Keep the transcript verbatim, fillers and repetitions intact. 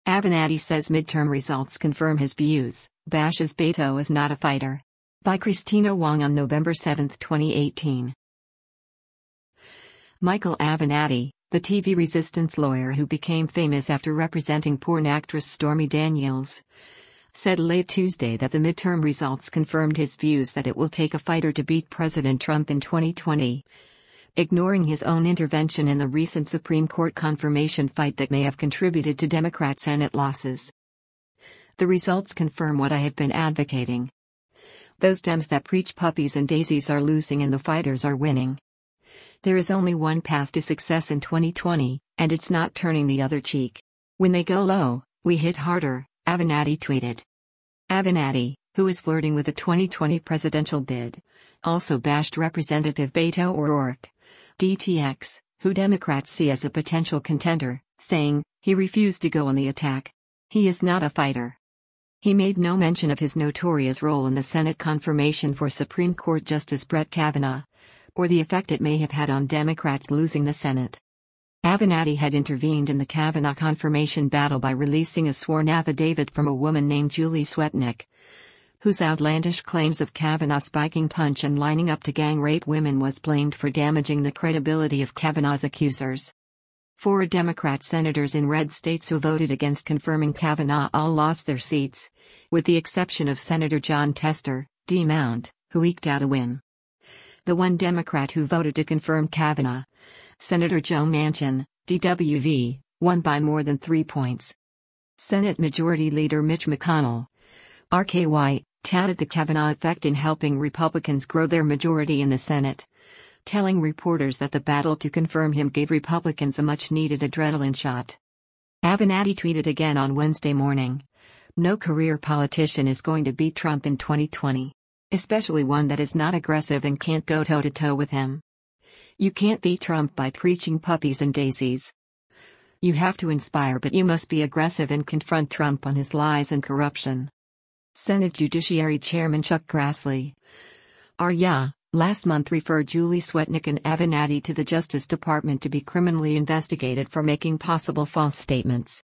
Avenatti says midterm results confirm his views, bashes Beto is not a fighter. By Christina Wong on November seventh, twenty eighteen. Michael Avenatti, the T V resistance lawyer who became famous after representing porn actress Stormy Daniels, said late Tuesday that the midterm results confirmed his views that it will take a fighter to beat President Trump in twenty twenty, ignoring his own intervention in the recent Supreme Court confirmation fight that may have contributed to Democrat Senate losses. The results confirm what I have been advocating. Those Dems that preach puppies and daisies are losing and the fighters are winning. There is only one path to success in twenty twenty, and it's not turning the other cheek. When they go low, we hit harder, Avenatti tweeted. Avenatti, who is flirting with a twenty twenty presidential bid, also bashed Representative Beto O'Rourke, D T X, who Democrats see as a potential contender, saying, he refused to go on the attack. He is not a fighter. He made no mention of his notorious role in the Senate confirmation for Supreme Court Justice Brett Kavanaugh, or the effect it may have had on Democrats losing the Senate. Avenatti had intervened in the Kavanaugh confirmation battle by releasing a sworn affidavit from a woman named Julie Swetnick, whose outlandish claims of Kavanaugh spiking punch and lining up to gang rape women was blamed for damaging the credibility of Kavanaugh's accusers. Four Democrat senators in red states who voted against confirming Kavanaugh all lost their seats, with the exception of Senator Jon Tester, D. Mount, who eked out a win. The one Democrat who voted to confirm Kavanaugh, Senator Joe Manchin, D W V, won by more than three points. Senate Majority Leader Mitch McConnell, R K Y, touted the Kavanaugh effect in helping Republicans grow their majority in the Senate, telling reporters that the battle to confirm him gave Republicans a much-needed adrenaline shot. Avenatti tweeted again on Wednesday morning, "No career politician is going to beat Trump in twenty twenty. Especially one that is not aggressive and can't go toe-to-toe with him. You can't beat Trump by preaching puppies and daisies. You have to inspire, but you must be aggressive and confront Trump on his lies and corruption." Senate Judiciary Chairman Chuck Grassley, R Y A, last month referred Julie Swetnick and Avenatti to the Justice Department to be criminally investigated for making possible false statements.